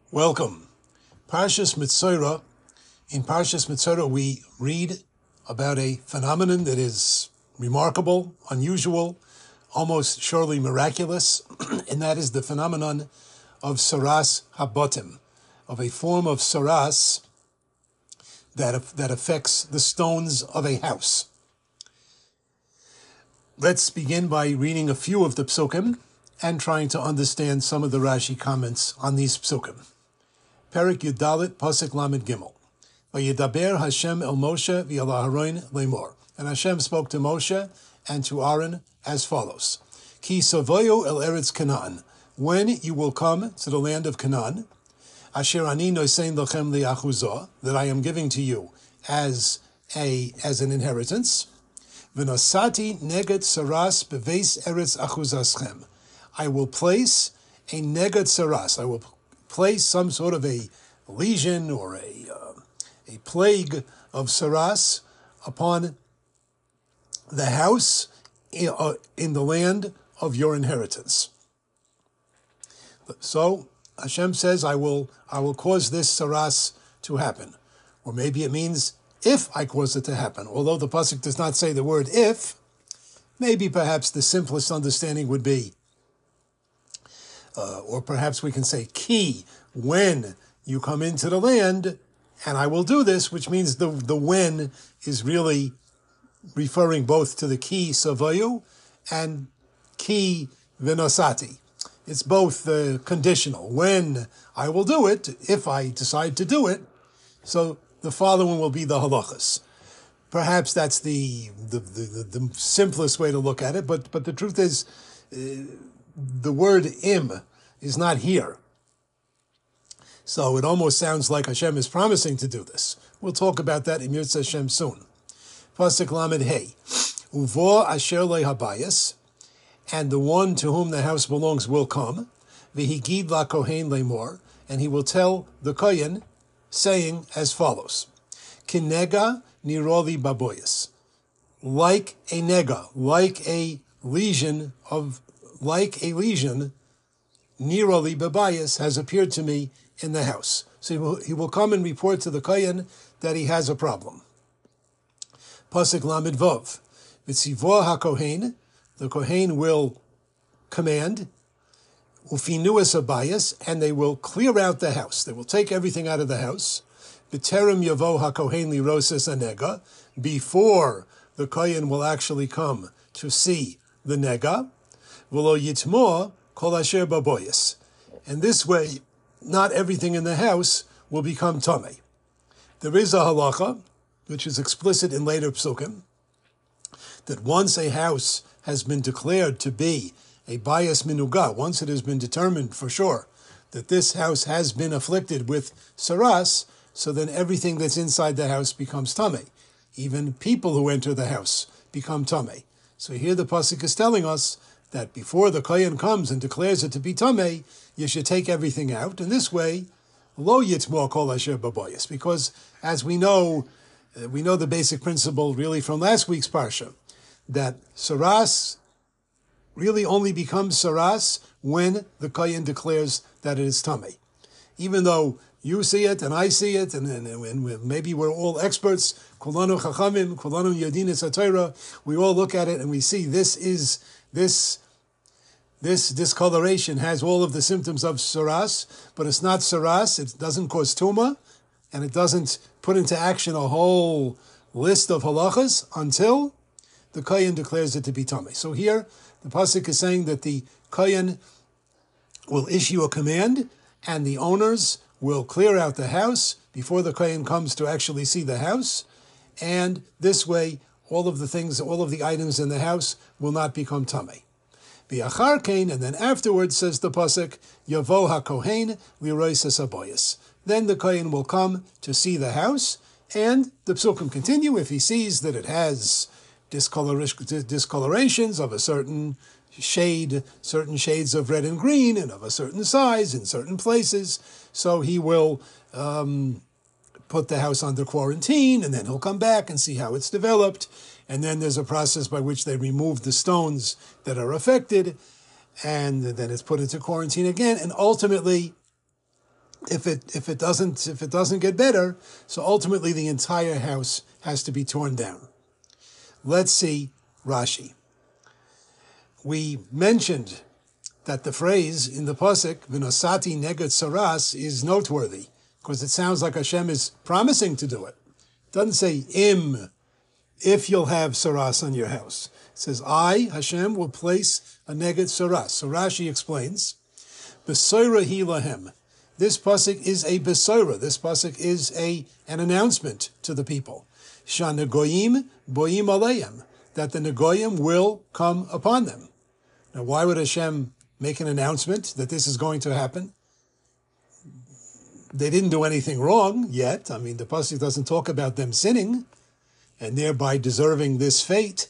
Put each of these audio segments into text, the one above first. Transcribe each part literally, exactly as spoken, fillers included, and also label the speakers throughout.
Speaker 1: Welcome. Parshas Mitzorah. In Parshas Mitzorah, we read about a phenomenon that is remarkable, unusual, almost surely miraculous, and that is the phenomenon of Saras Habotim, of a form of Saras that, that affects the stones of a house. Let's begin by reading a few of the psukim and trying to understand some of the Rashi comments on these psukim. Perik Yudalit Pasuk Lamed Gimel. Vayedaber Hashem el Moshe v'el Aharon lemor. And Hashem spoke to Moshe and to Aaron as follows: Ki savoyo el Eretz Canaan. When you will come to the land of Canaan, Asher ani nosein lochem liachuzah, that I am giving to you as a as an inheritance. V'nosati neget saras beveis Eretz achuzaschem. I will place a neget saras. I will place some sort of a lesion or a uh, a plague of saras upon the house in, uh, in the land of your inheritance. So Hashem says, I will I will cause this saras to happen. Or maybe it means if I cause it to happen. Although the pasuk does not say the word if, maybe perhaps the simplest understanding would be Uh, or perhaps we can say ki, when you come into the land, and I will do this, which means the, the when is really referring both to the ki savayu and ki vinosati. It's both uh, conditional. When I will do it, if I decide to do it, so the following will be the halachas. Perhaps that's the the, the, the simplest way to look at it, but, but the truth is, uh, the word im is not here. So it almost sounds like Hashem is promising to do this. We'll talk about that in Yirtzeh Hashem soon. Pasuk Lamed Hey. Uvo asher le habayis, and the one to whom the house belongs will come. V'higid la kohen lemor, and he will tell the kohen, saying as follows: Kinega niroli baboyis. Like a nega, like a lesion of like a lesion, Nirali Babayas has appeared to me in the house. So he will, he will come and report to the Kohen that he has a problem. Pasuk Lamed Vov. V'tzivoah HaKohen, the Kohen will command, Ufinuas Abayas, and they will clear out the house. They will take everything out of the house. B'terem Yavo HaKohen Lirosis Anega, before the Kohen will actually come to see the Nega. V'lo yitmo kol asher baboyis. And this way, not everything in the house will become tamei. There is a halacha, which is explicit in later psukim, that once a house has been declared to be a bayis minuga, once it has been determined for sure that this house has been afflicted with saras, so then everything that's inside the house becomes tamei. Even people who enter the house become tamei. So here the pasuk is telling us that before the kohen comes and declares it to be tamei, you should take everything out. And this way, lo yitmo kol asher baboyis, because as we know, uh, we know the basic principle really from last week's parsha, that saras really only becomes saras when the kohen declares that it is tamei. Even though you see it and I see it, and, and, and maybe we're all experts, kulanu chachamim, kulanu yadin satira, we all look at it and we see this is This this discoloration has all of the symptoms of saras, but it's not saras, it doesn't cause tuma, and it doesn't put into action a whole list of halachas until the kohen declares it to be tamei. So here, the pasuk is saying that the kohen will issue a command, and the owners will clear out the house before the kohen comes to actually see the house, and this way, all of the things, all of the items in the house will not become tamei. V'achar kain, and then afterwards, says the pasuk, Yavo HaKohen liroises aboyis. Then the kohen will come to see the house, and the psukim continue. If he sees that it has discolorations of a certain shade, certain shades of red and green, and of a certain size in certain places, so he will um, put the house under quarantine, and then he'll come back and see how it's developed. And then there's a process by which they remove the stones that are affected, and then it's put into quarantine again. And ultimately, if it if it doesn't if it doesn't get better, so ultimately the entire house has to be torn down. Let's see Rashi. We mentioned that the phrase in the pasuk "V'nosati neged saras" is noteworthy because it sounds like Hashem is promising to do it. It doesn't say im, if you'll have saras on your house. It says I, Hashem, will place a neged saras. So Rashi explains, Besoira hi lahem. This pasuk is a besoira. This pasuk is a an announcement to the people. Shanagoyim boyim aleim, that the Nagoyim will come upon them. Now, why would Hashem make an announcement that this is going to happen? They didn't do anything wrong yet. I mean, the pasuk doesn't talk about them sinning and thereby deserving this fate.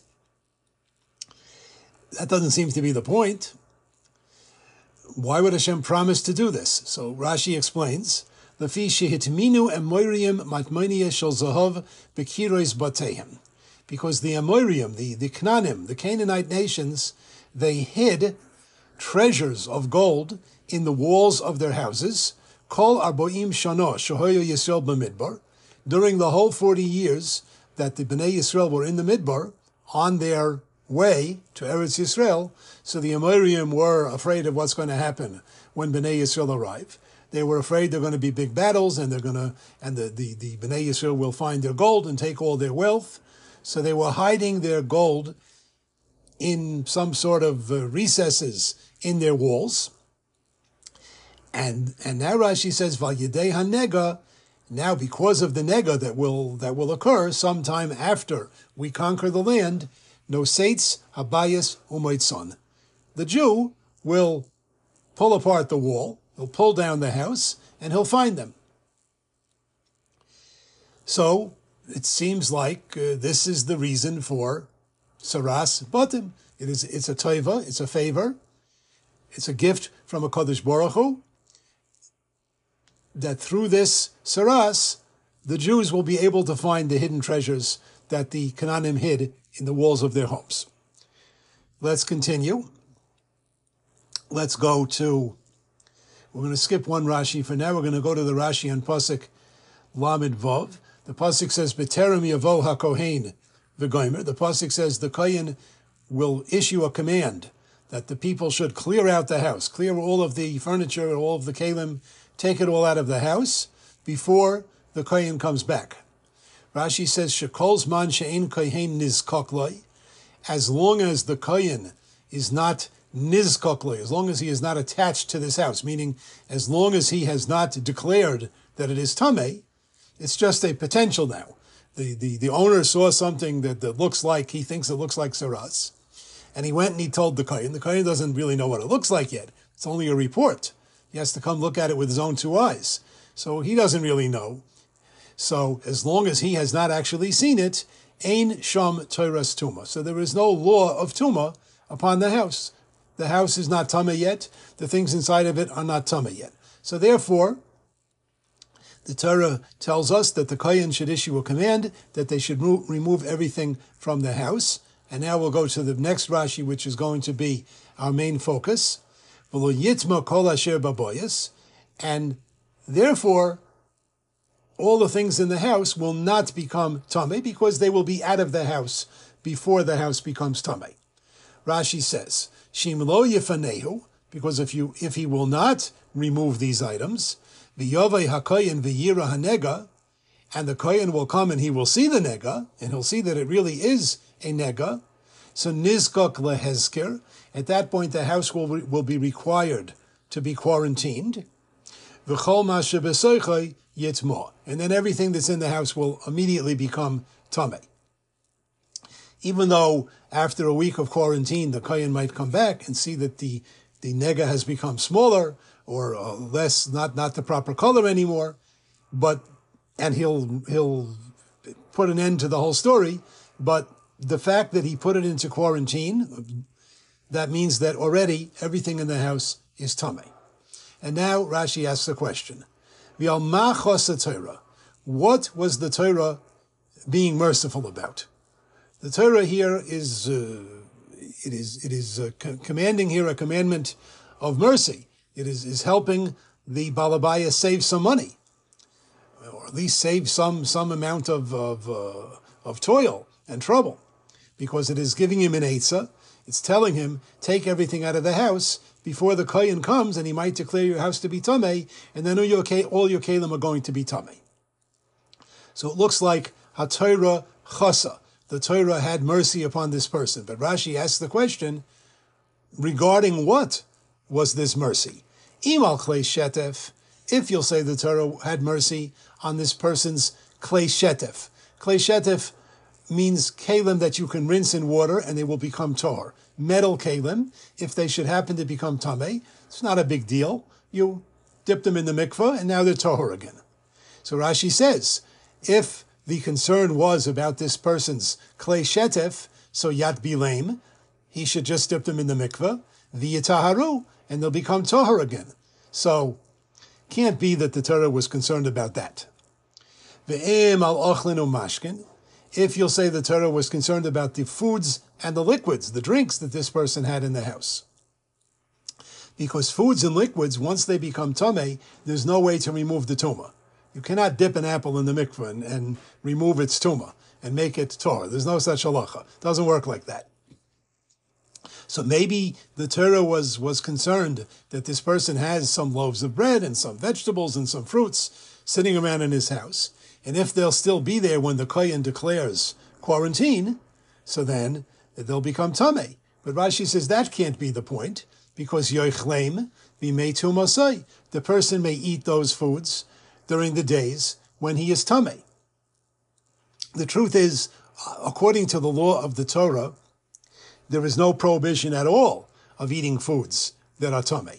Speaker 1: That doesn't seem to be the point. Why would Hashem promise to do this? So Rashi explains, Lefi shehitminu emoiriim matmonia shel zahav bekirois bateim. Because the Amorim, the, the Knanim, the Canaanite nations, they hid treasures of gold in the walls of their houses, kol arboim shana shehoyo Yisrael b'midbar, during the whole forty years that the Bnei Yisrael were in the Midbar, on their way to Eretz Yisrael. So the Amorim were afraid of what's going to happen when Bnei Yisrael arrive. They were afraid there are going to be big battles, and they're going to, and the, the, the Bnei Yisrael will find their gold and take all their wealth. So they were hiding their gold in some sort of uh, recesses in their walls. And and now Rashi says, Vayidei hanega, now because of the nega that will that will occur sometime after we conquer the land, noseitz habayis umoitzon. The Jew will pull apart the wall, he'll pull down the house, and he'll find them. So it seems like uh, this is the reason for saras batim. It is it's a tova, it's a favor, it's a gift from a Kadosh Baruch Hu, that through this saras, the Jews will be able to find the hidden treasures that the Canaanim hid in the walls of their homes. Let's continue. Let's go to, we're going to skip one Rashi for now. We're going to go to the Rashi on Pasuk Lamed Vav. The Pasuk says, B'terem yavo ha-kohen v'goymer. The Pasuk says the Kohen will issue a command that the people should clear out the house, clear all of the furniture, all of the kalim, take it all out of the house before the Kohen comes back. Rashi says, Shekol's man she'en kohen nizkokloi, as long as the Kohen is not nizkokloi, as long as he is not attached to this house, meaning as long as he has not declared that it is tamei, it's just a potential now. The, the, the owner saw something that, that looks like, he thinks it looks like saras, and he went and he told the Kohen. The Kohen doesn't really know what it looks like yet. It's only a report. He has to come look at it with his own two eyes. So he doesn't really know. So as long as he has not actually seen it, ein sham toras tuma. So there is no law of tuma upon the house. The house is not tama yet. The things inside of it are not tama yet. So therefore, the Torah tells us that the Kohen should issue a command that they should move, remove everything from the house. And now we'll go to the next Rashi, which is going to be our main focus. And therefore, all the things in the house will not become tamei because they will be out of the house before the house becomes tamei. Rashi says, Shim lo yefanehu, because if you if he will not remove these items, v'yovei hakoyen v'yira hanega, and the kohen will come and he will see the nega, and he'll see that it really is a nega. So nizkok lehezker. At that point, the house will will be required to be quarantined. V'chol ma shebesoichai yitmo, and then everything that's in the house will immediately become tamei. Even though after a week of quarantine, the kohen might come back and see that the the nega has become smaller or uh, less, not not the proper color anymore, but and he'll he'll put an end to the whole story. But the fact that he put it into quarantine, that means that already everything in the house is tamei. And now Rashi asks a question: what was the Torah being merciful about? The Torah here is uh, it is it is uh, co- commanding here a commandment of mercy. It is is helping the balabaya save some money, or at least save some some amount of of, uh, of toil and trouble, because it is giving him an eitzah. It's telling him, take everything out of the house before the kohen comes, and he might declare your house to be tamei, and then all your, all your kelim are going to be tamei. So it looks like HaTorah chasa. The Torah had mercy upon this person. But Rashi asks the question, regarding what was this mercy? Imal klei shetef, if you'll say the Torah had mercy on this person's klei shetef. Klei shetef means kalim that you can rinse in water and they will become tor. Metal kalim, if they should happen to become tamei, it's not a big deal. You dip them in the mikveh and now they're tor again. So Rashi says, if the concern was about this person's klei shetef, so yat bilem, he should just dip them in the mikveh, v'yitaharu, and they'll become tahor again. So, can't be that the Torah was concerned about that. Ve'em al ochlin u'mashkin, if you'll say the Torah was concerned about the foods and the liquids, the drinks that this person had in the house. Because foods and liquids, once they become tamei, there's no way to remove the tumah. You cannot dip an apple in the mikveh and, and remove its tumah and make it tor. There's no such halacha. It doesn't work like that. So maybe the Torah was, was concerned that this person has some loaves of bread and some vegetables and some fruits sitting around in his house. And if they'll still be there when the kohen declares quarantine, so then they'll become tamei. But Rashi says that can't be the point, because yoichlem b'mei tumasai. The person may eat those foods during the days when he is tamei. The truth is, according to the law of the Torah, there is no prohibition at all of eating foods that are tamei.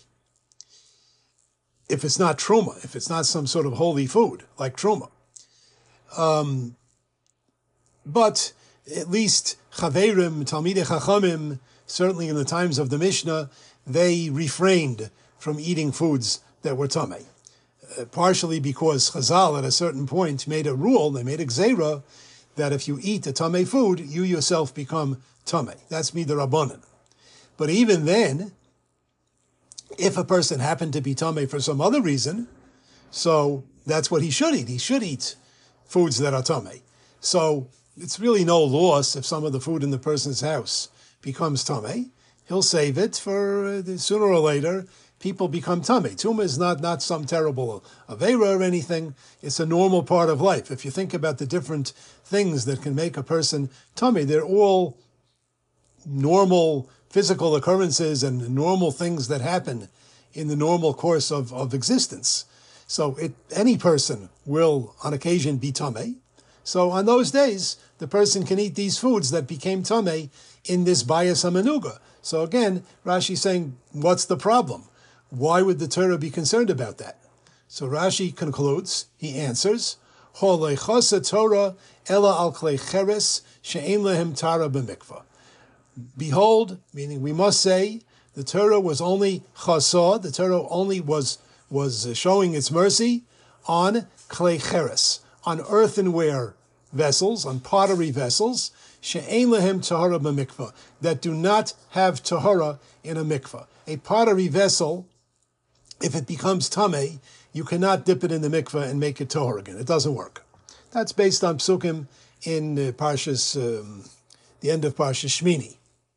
Speaker 1: If it's not truma, if it's not some sort of holy food, like truma. Um, but at least chaverim, talmidei chachamim, certainly in the times of the Mishnah, they refrained from eating foods that were tamei. Uh, partially because Chazal at a certain point made a rule, they made a gzeira, that if you eat a tamei food, you yourself become tamei. That's midrabanan. But even then, if a person happened to be tamei for some other reason, so that's what he should eat. He should eat foods that are tamei. So it's really no loss if some of the food in the person's house becomes tamei. He'll save it for uh, sooner or later. People become tamei. Tumah is not, not some terrible aveira or anything. It's a normal part of life. If you think about the different things that can make a person tamei, they're all normal physical occurrences and normal things that happen in the normal course of, of existence. So it, any person will, on occasion, be tamei. So on those days, the person can eat these foods that became tamei in this bayas hamenuga. So again, Rashi is saying, what's the problem? Why would the Torah be concerned about that? So Rashi concludes, he answers, Holei Torah ela al klei cheres she'en lehem tara b'mikvah. Behold, meaning we must say, the Torah was only chasa, the Torah only was was showing its mercy on klei cheres, on earthenware vessels, on pottery vessels, she'en lehem tahara b'mikvah, that do not have tahara in a mikvah. A pottery vessel, if it becomes tamei, you cannot dip it in the mikvah and make it tahor again. It doesn't work. That's based on psukim in uh, Parshas, um, the end of Parshas Shmini.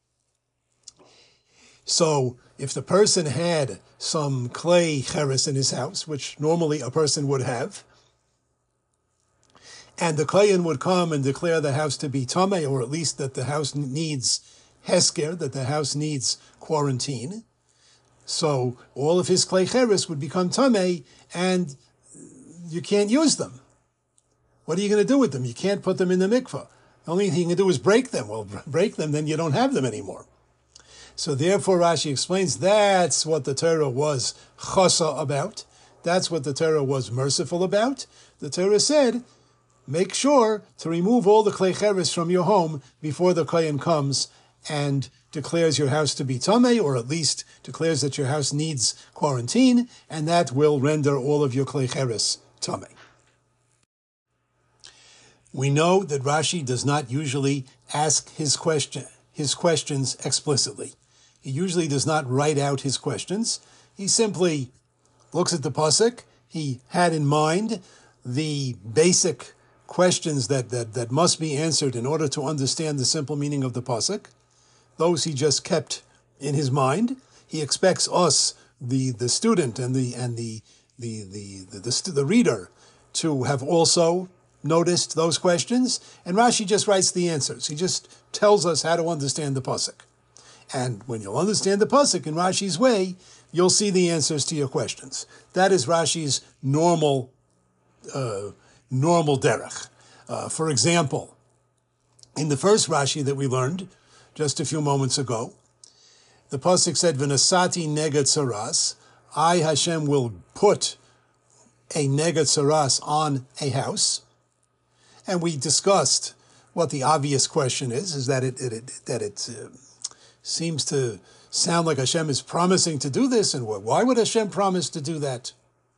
Speaker 1: So, if the person had some klei cheres in his house, which normally a person would have, and the kohen would come and declare the house to be tamei, or at least that the house needs hesker, that the house needs quarantine, so all of his klei cheres would become tamei, and you can't use them. What are you going to do with them? You can't put them in the mikvah. The only thing you can do is break them. Well, break them, then you don't have them anymore. So therefore, Rashi explains that's what the Torah was chasa about. That's what the Torah was merciful about. The Torah said, make sure to remove all the klei cheres from your home before the kohen comes and declares your house to be tamei, or at least declares that your house needs quarantine, and that will render all of your klei cheres tamei. We know that Rashi does not usually ask his question, his questions explicitly. He usually does not write out his questions. He simply looks at the pasuk. He had in mind the basic questions that, that, that must be answered in order to understand the simple meaning of the pasuk. Those he just kept in his mind. He expects us, the, the student and the and the the the the, the, the reader, to have also noticed those questions. And Rashi just writes the answers. He just tells us how to understand the pasuk. And when you'll understand the pasuk in Rashi's way, you'll see the answers to your questions. That is Rashi's normal uh, normal derech. Uh, for example, in the first Rashi that we learned just a few moments ago, the pasuk said, "V'nasati neged saras." I, Hashem, will put a neged saras on a house. And we discussed what the obvious question is: is that it, it, it that it uh, seems to sound like Hashem is promising to do this, and why would Hashem promise to do that?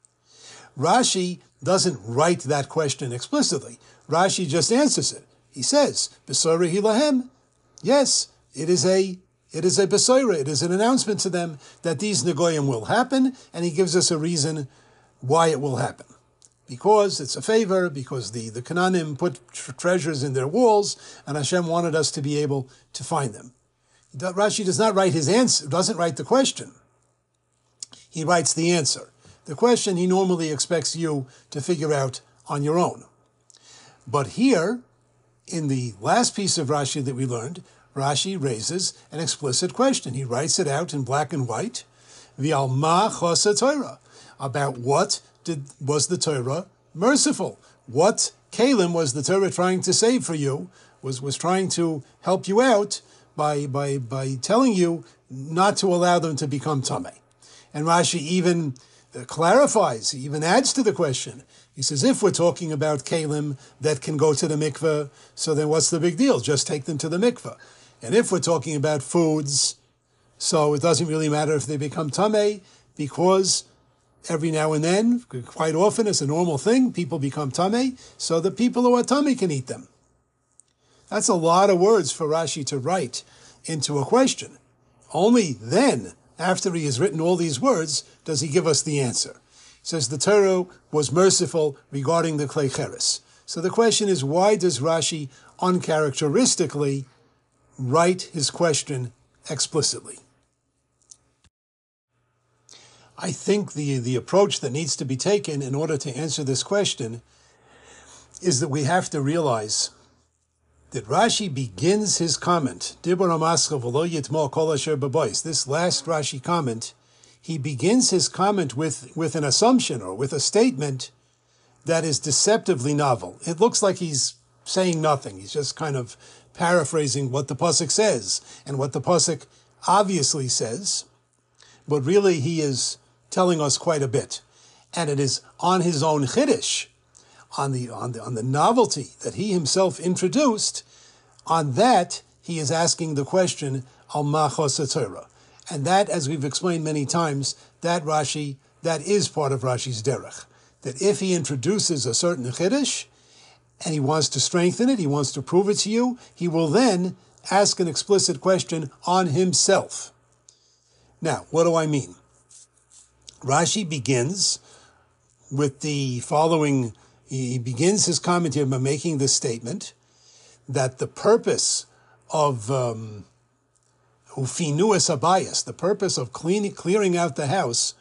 Speaker 1: Rashi doesn't write that question explicitly. Rashi just answers it. He says, "B'sorah hi lahem." Yes, it is a it is a besorah. It is an announcement to them that these negoyim will happen, and he gives us a reason why it will happen. Because it's a favor, because the, the Canaanim put tr- treasures in their walls, and Hashem wanted us to be able to find them. Rashi does not write his answer, doesn't write the question. He writes the answer. The question he normally expects you to figure out on your own. But here, in the last piece of Rashi that we learned, Rashi raises an explicit question. He writes it out in black and white. V'al ma chosa Torah. About what did was the Torah merciful? What kalim was the Torah trying to save for you? Was was trying to help you out by by by telling you not to allow them to become tamei. And Rashi even clarifies, he even adds to the question. He says, if we're talking about kalim that can go to the mikveh, so then what's the big deal? Just take them to the mikveh. And if we're talking about foods, so it doesn't really matter if they become tamei, because every now and then, quite often, it's a normal thing, people become tamei, so the people who are tamei can eat them. That's a lot of words for Rashi to write into a question. Only then, after he has written all these words, does he give us the answer. He says the Torah was merciful regarding the klei cheres. So the question is, why does Rashi uncharacteristically write his question explicitly? I think the, the approach that needs to be taken in order to answer this question is that we have to realize that Rashi begins his comment, Dibur HaMaschil v'lo yitmo kol asher b'bois. This last Rashi comment, he begins his comment with, with an assumption or with a statement that is deceptively novel. It looks like he's saying nothing. He's just kind of paraphrasing what the pasuk says and what the pasuk obviously says, but really he is telling us quite a bit. And it is on his own chiddush, on the on the on the novelty that he himself introduced. On that, he is asking the question, Al ma chosa Torah. And that, as we've explained many times, that Rashi, that is part of Rashi's derech. That if he introduces a certain chiddush, and he wants to strengthen it, he wants to prove it to you, he will then ask an explicit question on himself. Now, what do I mean? Rashi begins with the following. He begins his commentary by making this statement that the purpose of um, ufinuas habayis, the purpose of cleaning, clearing out the house,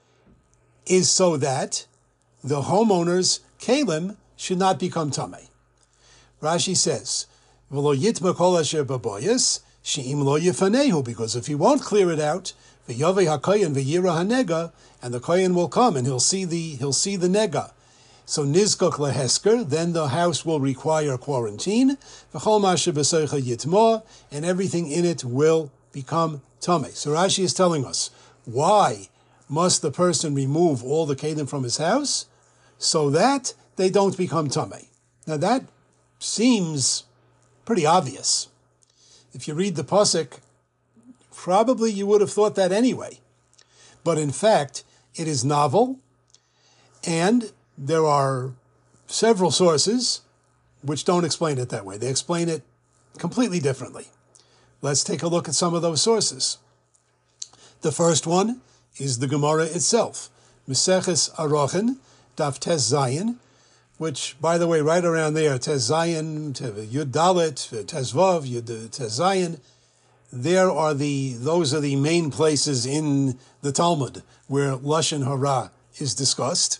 Speaker 1: is so that the homeowner's kalim should not become tamei. Rashi says, "V'lo yitma kol asher baboyis she'im lo yifanehu," because if he won't clear it out, v'yavei hakoyin v'yira hanega, and the koyin will come and he'll see the he'll see the nega. So nizkok lehesker, then the house will require quarantine. V'chol masher b'soicha yitma, and everything in it will become tamei. So Rashi is telling us, why must the person remove all the kelim from his house? So that they don't become tamei. Now that seems pretty obvious. If you read the pasuk, probably you would have thought that anyway. But in fact, it is novel, and there are several sources which don't explain it that way. They explain it completely differently. Let's take a look at some of those sources. The first one is the Gemara itself. Meseches Arochin, Daf Tes Zayin, which, by the way, right around there, Tes Zayin, Yud Dalet, Tes Vav, Yud Tes Zayin, there are the, those are the main places in the Talmud where Lashon Hara is discussed.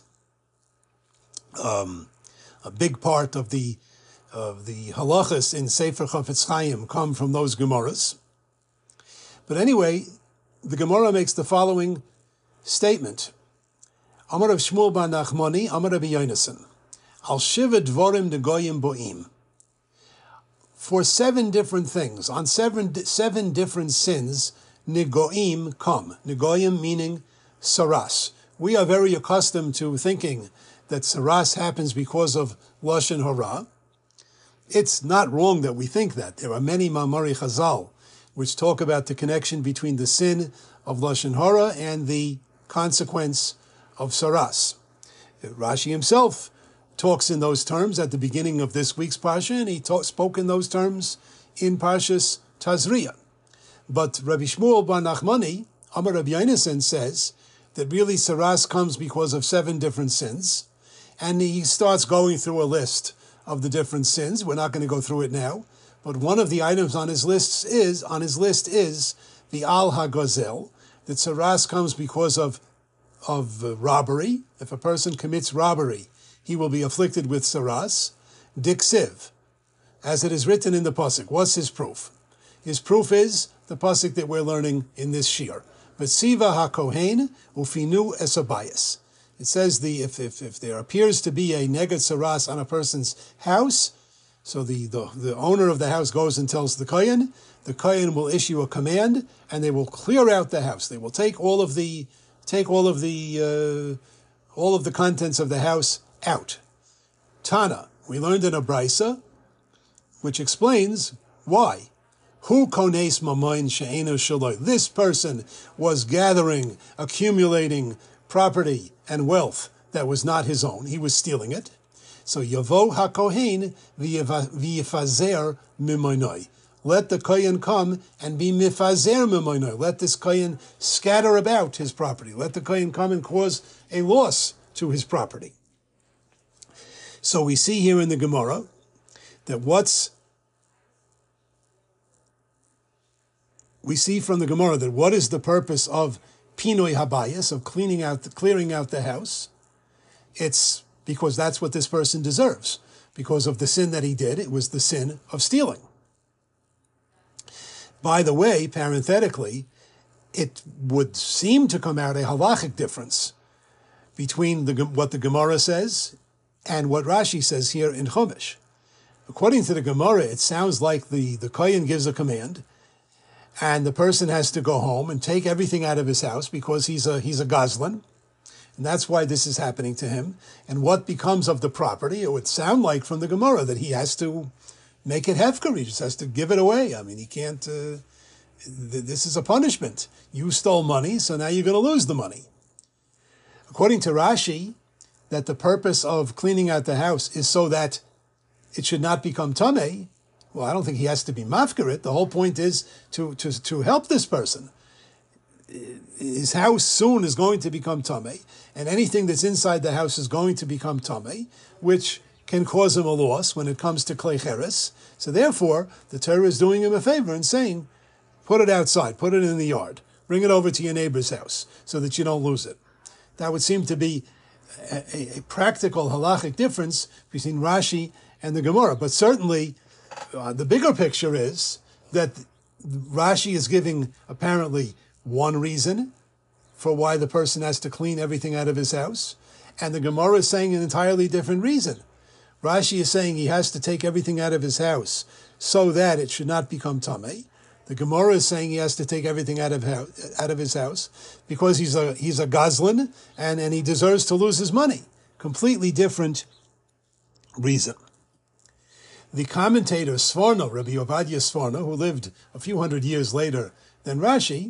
Speaker 1: Um, a big part of the of the halachas in Sefer Chafetz Chaim come from those Gemaras. But anyway, the Gemara makes the following statement. Amar Rav Shmuel bar Nachmani, Amar Rabbi Yonasan, Al shiva dvorim negoyim bo'im. For seven different things, on seven, seven different sins, negoim come. Negoim meaning saras. We are very accustomed to thinking that saras happens because of Lashon Hara. It's not wrong that we think that. There are many Ma'amari Chazal which talk about the connection between the sin of Lashon Hara and the consequence of saras. Rashi himself talks in those terms at the beginning of this week's Parsha, and he talk, spoke in those terms in Parshas Tazria. But Rabbi Shmuel bar Nachmani, Amar Rabbi Yonasan, says that really saras comes because of seven different sins, and he starts going through a list of the different sins. We're not going to go through it now, but one of the items on his list is on his list is the Al HaGazel, that saras comes because of of uh, robbery. If a person commits robbery, he will be afflicted with saras. Diksiv, as it is written in the pasuk. What's his proof? His proof is the pasuk that we're learning in this shir. V'tziva hakohen ufinu esabayis. It says the if, if if there appears to be a neged saras on a person's house, so the, the, the owner of the house goes and tells the kohen, the kohen will issue a command, and they will clear out the house. They will take all of the take all of the uh, all of the contents of the house out. Tana, we learned in a brisa, which explains why. Hu kones mamayin she'enu shaloi. This person was gathering, accumulating property and wealth that was not his own. He was stealing it. So yavo hakohen v'yifazer mimonoi. Let the kohen come and be mifazer mimonoi. Let this kohen scatter about his property. Let the kohen come and cause a loss to his property. So we see here in the Gemara that what's we see from the Gemara that what is the purpose of pinoi habayis, of cleaning out, the, clearing out the house? It's because that's what this person deserves. Because of the sin that he did, it was the sin of stealing. By the way, parenthetically, it would seem to come out a halachic difference between the, what the Gemara says and what Rashi says here in Chumash. According to the Gemara, it sounds like the, the kohen gives a command, and the person has to go home and take everything out of his house because he's a he's a gazlan, and that's why this is happening to him. And what becomes of the property? It would sound like from the Gemara that he has to make it hefker. He just has to give it away. I mean, he can't. Uh, th- this is a punishment. You stole money, so now you're going to lose the money. According to Rashi, that the purpose of cleaning out the house is so that it should not become tamei. Well, I don't think he has to be mafkarit. The whole point is to, to, to help this person. His house soon is going to become tamei, and anything that's inside the house is going to become tamei, which can cause him a loss when it comes to klei cheres. So therefore, the Torah is doing him a favor and saying, put it outside, put it in the yard, bring it over to your neighbor's house so that you don't lose it. That would seem to be a, a, a practical halachic difference between Rashi and the Gemara. But certainly, uh, the bigger picture is that Rashi is giving apparently one reason for why the person has to clean everything out of his house, and the Gemara is saying an entirely different reason. Rashi is saying he has to take everything out of his house so that it should not become tamei. The Gemara is saying he has to take everything out of house, out of his house because he's a he's a gazlan and, and he deserves to lose his money. Completely different reason. The commentator Sforno, Rabbi Ovadia Sforno, who lived a few hundred years later than Rashi,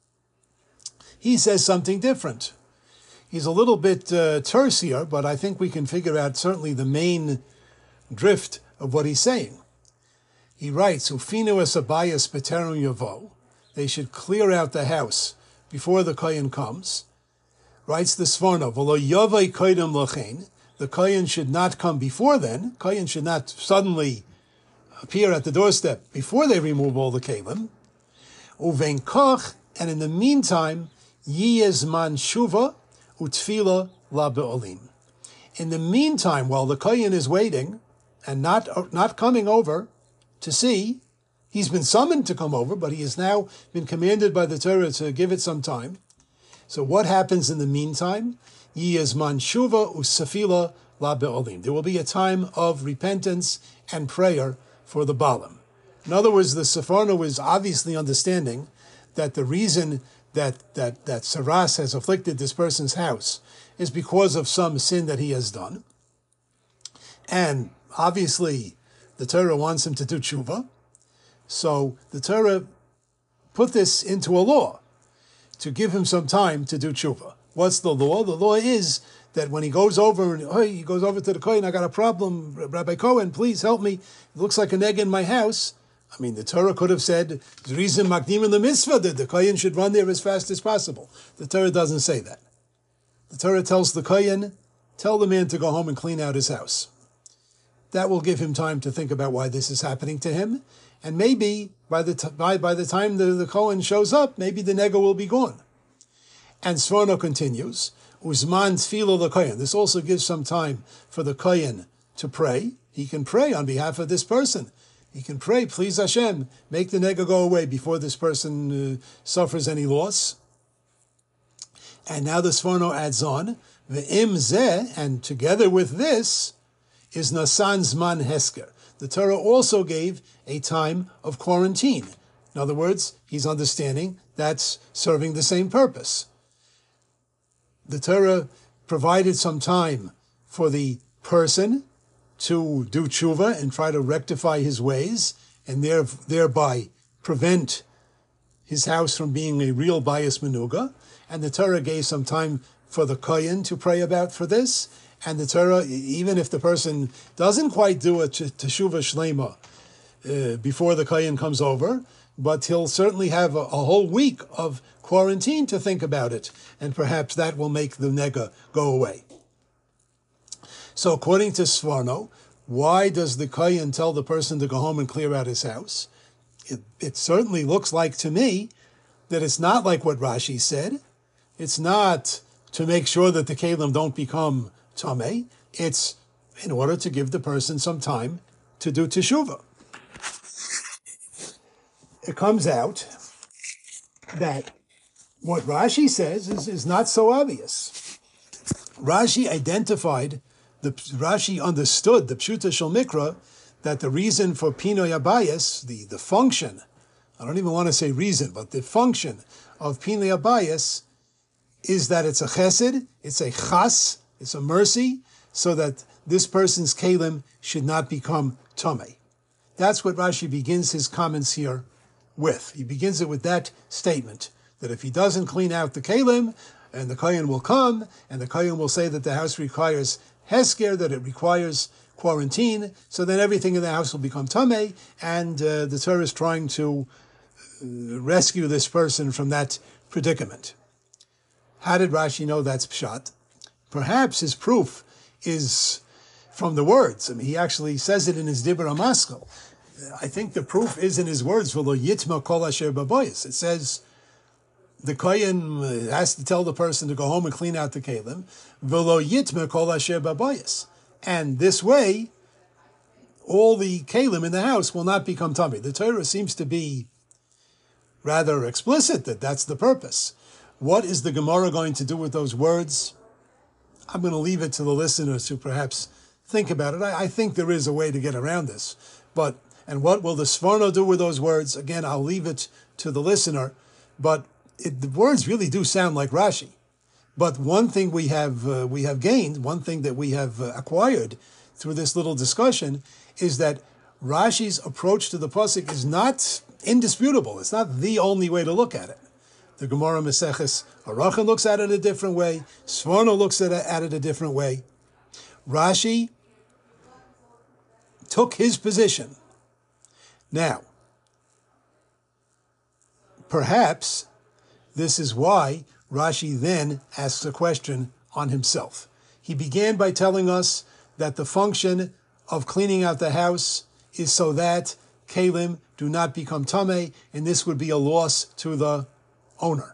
Speaker 1: he says something different. He's a little bit uh, terse here, but I think we can figure out certainly the main drift of what he's saying. He writes, Ufinu esabayas beterum yavo. They should clear out the house before the kohen comes. Writes the Sforno, V'lo yovei koidem lochein, the kohen should not come before then. Kohen should not suddenly appear at the doorstep before they remove all the kelim. Uvein koch, and in the meantime, yiyezman shuva utfila la be'olim. In the meantime, while the kohen is waiting and not not coming over to see, he's been summoned to come over, but he has now been commanded by the Torah to give it some time. So what happens in the meantime? Yiyezman shuva usafila la be'olim. There will be a time of repentance and prayer for the Balaam. In other words, the Sforno is obviously understanding that the reason that, that, that Saras has afflicted this person's house is because of some sin that he has done. And obviously, the Torah wants him to do tshuva. So the Torah put this into a law to give him some time to do tshuva. What's the law? The law is that when he goes over, and oh, he goes over to the Kohen, I got a problem, Rabbi Cohen, please help me. It looks like a neg in my house. I mean, the Torah could have said, Zrizim Makdim in the mitzvah, that the Kohen should run there as fast as possible. The Torah doesn't say that. The Torah tells the Kohen, tell the man to go home and clean out his house. That will give him time to think about why this is happening to him. And maybe by the, t- by, by the time the, the Kohen shows up, maybe the nega will be gone. And Sforno continues, Uzman tefillah the Kohen. This also gives some time for the Kohen to pray. He can pray on behalf of this person. He can pray, please Hashem, make the nega go away before this person uh, suffers any loss. And now the Sforno adds on, Ve'im zeh, and together with this, is Nasan Zman Hesker. The Torah also gave a time of quarantine. In other words, he's understanding that's serving the same purpose. The Torah provided some time for the person to do tshuva and try to rectify his ways and there, thereby prevent his house from being a real bias menuga. And the Torah gave some time for the kohen to pray about for this. And the Torah, even if the person doesn't quite do a teshuva shlema uh, before the kohen comes over, but he'll certainly have a, a whole week of quarantine to think about it, and perhaps that will make the nega go away. So according to Sforno, why does the kohen tell the person to go home and clear out his house? It, it certainly looks like to me that it's not like what Rashi said. It's not to make sure that the kelim don't become tameh. It's in order to give the person some time to do teshuvah. It comes out that what Rashi says is, is not so obvious. Rashi identified, the Rashi understood the Pshuta Shel Mikra, that the reason for Pinoy Abayis, the, the function, I don't even want to say reason, but the function of Pinoy Abayis is that it's a chesed, it's a chas, it's a mercy, so that this person's kelim should not become tameh. That's what Rashi begins his comments here with. He begins it with that statement, that if he doesn't clean out the kelim, and the kohen will come, and the kohen will say that the house requires hesker, that it requires quarantine, so then everything in the house will become tameh, and uh, the Torah is trying to uh, rescue this person from that predicament. How did Rashi know that's pshat? Perhaps his proof is from the words. I mean, he actually says it in his Dibur HaMaskal. I think the proof is in his words, V'lo yitma kol asher baboyis. It says the kohen has to tell the person to go home and clean out the kelim. V'lo yitma kol asher baboyis. And this way, all the kelim in the house will not become tameh. The Torah seems to be rather explicit that that's the purpose. What is the Gemara going to do with those words? I'm going to leave it to the listeners to perhaps think about it. I, I think there is a way to get around this. But, and what will the Sforno do with those words? Again, I'll leave it to the listener. But it, the words really do sound like Rashi. But one thing we have uh, we have gained, one thing that we have uh, acquired through this little discussion, is that Rashi's approach to the pasuk is not indisputable. It's not the only way to look at it. The Gemara Maseches Arachin looks at it a different way. Sforno looks at it, at it a different way. Rashi took his position. Now, perhaps this is why Rashi then asks a question on himself. He began by telling us that the function of cleaning out the house is so that kalim do not become tameh, and this would be a loss to the owner.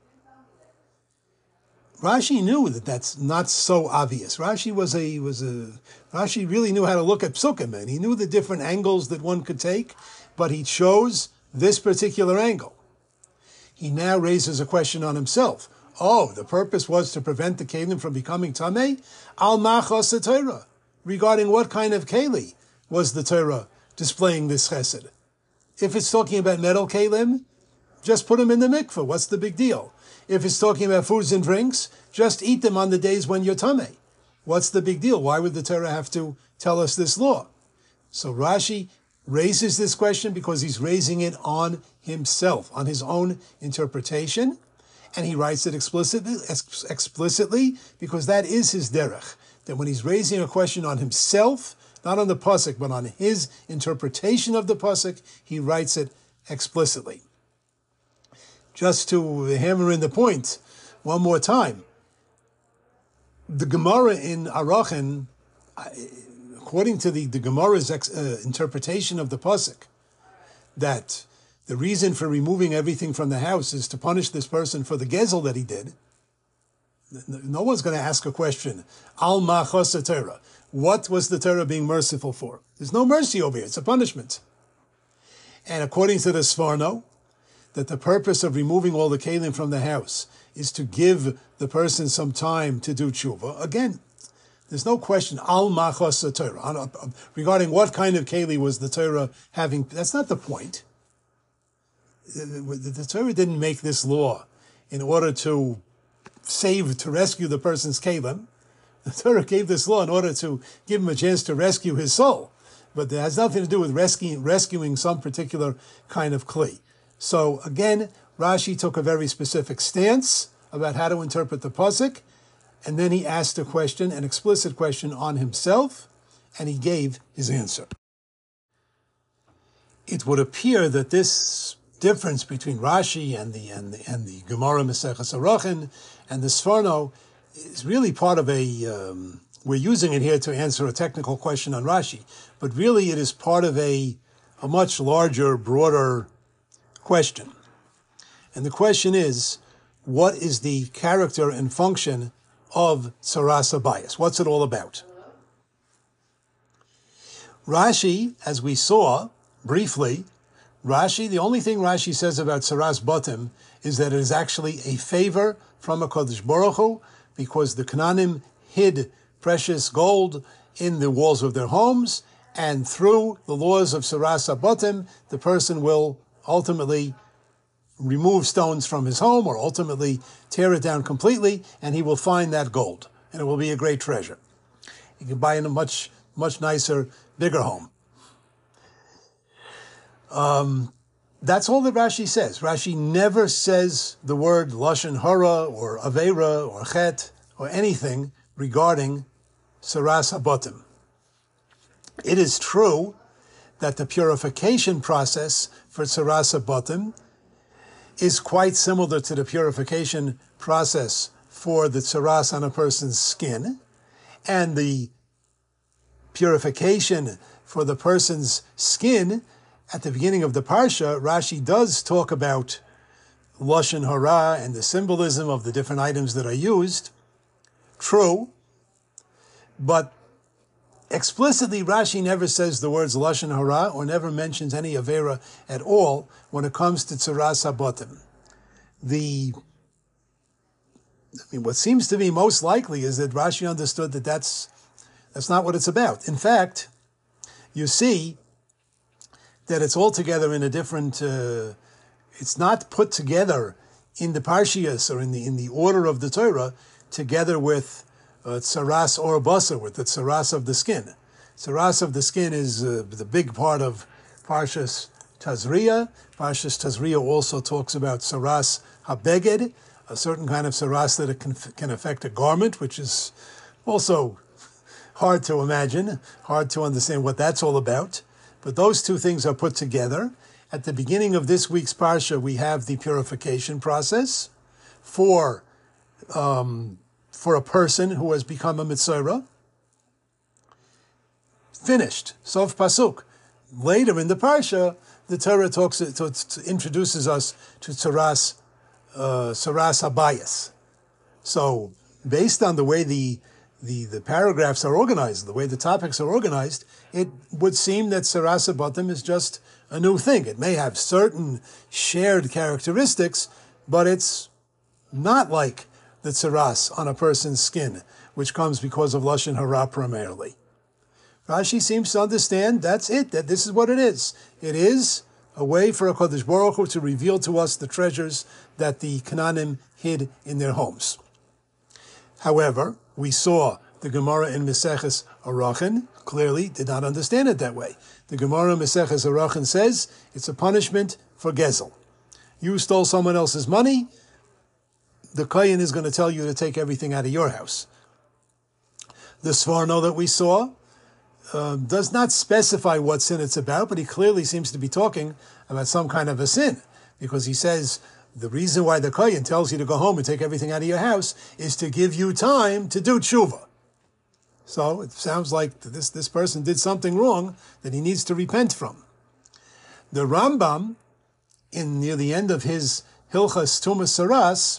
Speaker 1: Rashi knew that that's not so obvious. Rashi was a was a Rashi really knew how to look at psukim, and he knew the different angles that one could take, but he chose this particular angle. He now raises a question on himself. Oh, the purpose was to prevent the kalim from becoming tameh? Al machos Torah. Regarding what kind of keli was the Torah displaying this chesed? If it's talking about metal kalim, just put them in the mikveh. What's the big deal? If it's talking about foods and drinks, just eat them on the days when you're tameh. What's the big deal? Why would the Torah have to tell us this law? So Rashi raises this question because he's raising it on himself, on his own interpretation, and he writes it explicitly, ex- explicitly because that is his derech, that when he's raising a question on himself, not on the pasuk, but on his interpretation of the pasuk, he writes it explicitly. Just to hammer in the point one more time, the Gemara in Arachin, according to the, the Gemara's ex, uh, interpretation of the pasuk, that the reason for removing everything from the house is to punish this person for the gezel that he did, no one's going to ask a question, Al machos Torah. What was the Torah being merciful for? There's no mercy over here. It's a punishment. And according to the Sforno, that the purpose of removing all the kalim from the house is to give the person some time to do tshuva. Again, there's no question, al machos Torah, regarding what kind of keli was the Torah having. That's not the point. The Torah didn't make this law in order to save, to rescue the person's kalim. The Torah gave this law in order to give him a chance to rescue his soul. But it has nothing to do with rescuing, rescuing some particular kind of kli. So again, Rashi took a very specific stance about how to interpret the pasuk, and then he asked a question, an explicit question on himself, and he gave his answer. It would appear that this difference between Rashi and the and the, and the Gemara Maseches Arachin and the Sforno is really part of a. Um, we're using it here to answer a technical question on Rashi, but really it is part of a a much larger, broader question. And the question is, what is the character and function of Tsaras Habayis? What's it all about? Rashi, as we saw briefly, Rashi, the only thing Rashi says about Tsaras Batim is that it is actually a favor from HaKadosh Baruch Hu, because the Canaanim hid precious gold in the walls of their homes, and through the laws of Tsaras Batim, the person will ultimately remove stones from his home, or ultimately tear it down completely, and he will find that gold, and it will be a great treasure. He can buy in a much, much nicer, bigger home. Um, that's all that Rashi says. Rashi never says the word Lashon Hara, or Aveira, or Chet, or anything regarding Tsaras Habatim. It is true that the purification process for Tsaras Habatim is quite similar to the purification process for the tsaras on a person's skin, and the purification for the person's skin, at the beginning of the Parsha, Rashi does talk about Lashon Hara and the symbolism of the different items that are used. True, but explicitly, Rashi never says the words Lashon Hara, or never mentions any Avera at all when it comes to Tsaras Habatim. The, I mean, what seems to be most likely is that Rashi understood that that's, that's not what it's about. In fact, you see that it's all together in a different, uh, it's not put together in the Parshias, or in the in the order of the Torah, together with Uh, tsaras or basar, with the tsaras of the skin. Tsaras of the skin is uh, the big part of Parshas Tazria. Parshas Tazria also talks about tsaras habeged, a certain kind of tsaras that it can, can affect a garment, which is also hard to imagine, hard to understand what that's all about. But those two things are put together. At the beginning of this week's Parsha, we have the purification process for um, for a person who has become a Mitzorah. Finished. Sof Pasuk. Later in the Parsha, the Torah talks, to, to, introduces us to Tzaras, uh, Tzaras Habayis. So, based on the way the, the the paragraphs are organized, the way the topics are organized, it would seem that Tzaras Habatim is just a new thing. It may have certain shared characteristics, but it's not like the Tzaras on a person's skin, which comes because of Lashon Hara primarily. Rashi seems to understand that's it, that this is what it is. It is a way for HaKadosh Baruch Hu to reveal to us the treasures that the Canaanim hid in their homes. However, we saw the Gemara in Meseches Arachin clearly did not understand it that way. The Gemara in Meseches Arachin says it's a punishment for Gezel. You stole someone else's money, the Kohen is going to tell you to take everything out of your house. The Sforno that we saw uh, does not specify what sin it's about, but he clearly seems to be talking about some kind of a sin, because he says the reason why the Kohen tells you to go home and take everything out of your house is to give you time to do tshuva. So it sounds like this, this person did something wrong that he needs to repent from. The Rambam, in near the end of his Hilchas Tumas Saras,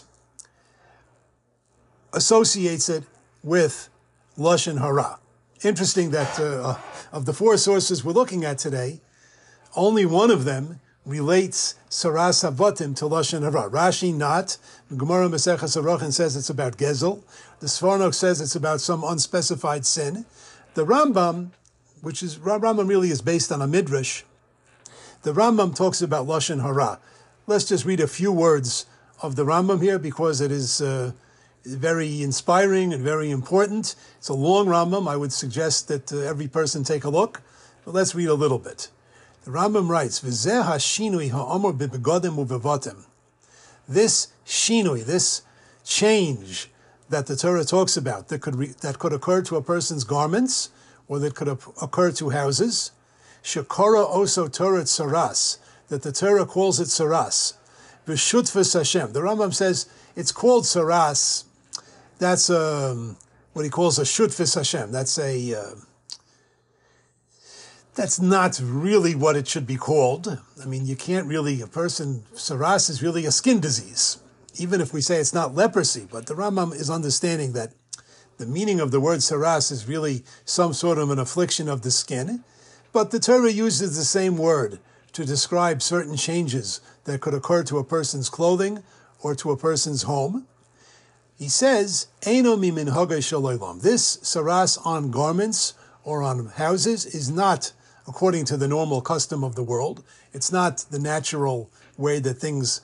Speaker 1: associates it with Lashon Hara. Interesting that uh, of the four sources we're looking at today, only one of them relates Saras Havatim to Lashon Hara. Rashi not. The Gemara Maseches Arachin says it's about Gezel. The Sforno says it's about some unspecified sin. The Rambam, which is Rambam really is based on a midrash. The Rambam talks about Lashon Hara. Let's just read a few words of the Rambam here because it is uh, very inspiring and very important. It's a long Rambam. I would suggest that uh, every person take a look. But let's read a little bit. The Rambam writes, "V'zeh hashinui ha'amor b'begodim u'bevatim." This shinui, this change that the Torah talks about, that could re, that could occur to a person's garments, or that could occur to houses, shekora oso Torah tsaras, that the Torah calls it tsaras, v'shutfus Hashem. The Rambam says it's called tsaras. That's um, what he calls a shutfus Hashem. That's a uh, that's not really what it should be called. I mean, you can't really, a person, saras is really a skin disease, even if we say it's not leprosy. But the Rambam is understanding that the meaning of the word saras is really some sort of an affliction of the skin. But the Torah uses the same word to describe certain changes that could occur to a person's clothing or to a person's home. He says, Eino mi minhagei shel olam. This saras on garments or on houses is not according to the normal custom of the world. It's not the natural way that things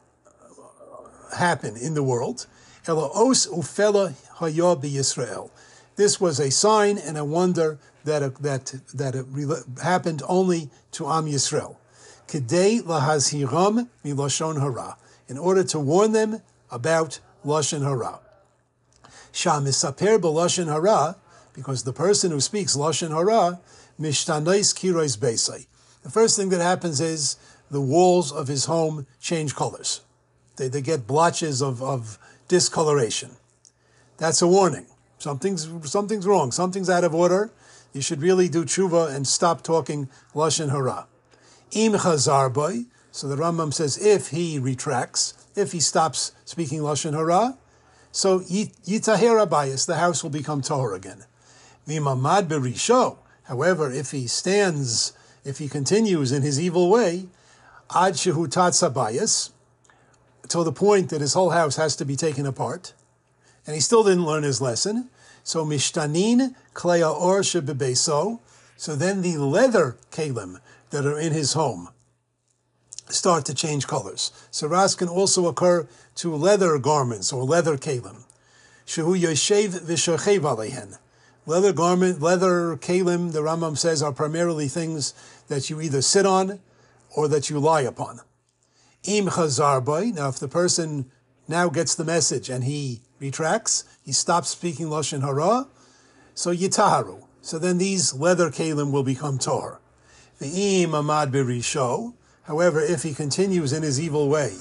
Speaker 1: happen in the world. Ela os ufela haya b'Yisrael. This was a sign and a wonder that that that it happened only to Am Yisrael. Kedei lahazhiram milashon hara, in order to warn them about lashon hara. Shamisaper b'lashon hara, because the person who speaks lashon hara, mishtanais kirois beisai. The first thing that happens is the walls of his home change colors. They they get blotches of, of discoloration. That's a warning. Something's something's wrong. Something's out of order. You should really do tshuva and stop talking lashon hara. Im chazar boy. So the Rambam says if he retracts, if he stops speaking lashon hara, so yitaher abayis, the house will become tahor again. V'imamad berisho. However, if he stands, if he continues in his evil way, ad shehu tatz abayis, till the point that his whole house has to be taken apart, and he still didn't learn his lesson. So mishtanin klei ha'or shebebeso. So then the leather kalim that are in his home start to change colors. Saras can also occur to leather garments or leather kalim. Shehu yoshev v'shochev alehen. Leather garment, leather kalim, the Rambam says, are primarily things that you either sit on or that you lie upon. Im chazar boy. Now, if the person now gets the message and he retracts, he stops speaking lashon hara, so yitaharu. So then these leather kalim will become tor. Ve'im amad berisho. However, if he continues in his evil way,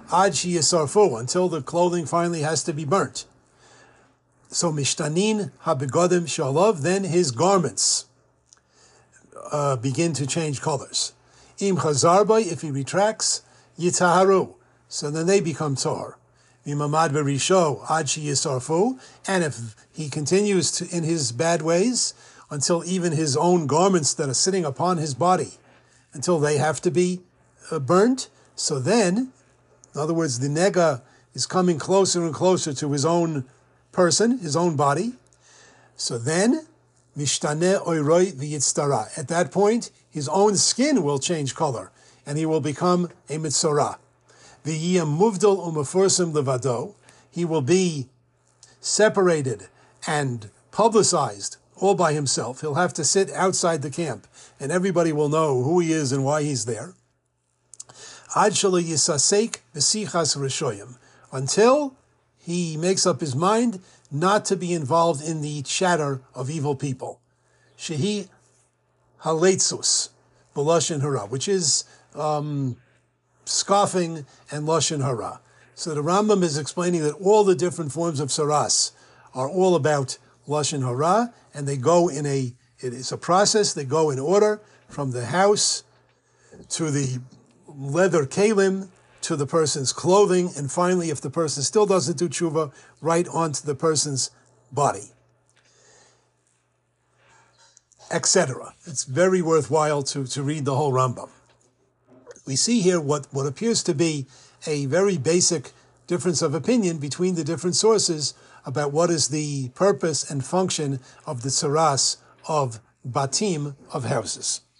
Speaker 1: Ad sheyisarfu, until the clothing finally has to be burnt. So mishtanin habegodim shalav, then his garments uh, begin to change colors. Im chazarba, if he retracts, yitaharu, so then they become tar. V'mamad berisho ad sheyisarfu, and if he continues to, in his bad ways, until even his own garments that are sitting upon his body, until they have to be uh, burnt, so then, in other words, the nega is coming closer and closer to his own person, his own body. So then, mishtane oiroi v'yitztara. At that point, his own skin will change color, and he will become a mitzorah. V'yiyam muvdal u'mefursim levado. He will be separated and publicized all by himself. He'll have to sit outside the camp, and everybody will know who he is and why he's there. Ad shelo yisasek v'sichas rishoyim. Until he makes up his mind not to be involved in the chatter of evil people. Shehi haletzus b'lashon hara, which is um, scoffing and lashon hara. So the Rambam is explaining that all the different forms of saras are all about lashon hara, and they go in a, it is a process, they go in order from the house to the leather kalim, to the person's clothing, and finally, if the person still doesn't do tshuva, right onto the person's body, et cetera. It's very worthwhile to, to read the whole Rambam. We see here what, what appears to be a very basic difference of opinion between the different sources about what is the purpose and function of the tsaras of batim, of houses.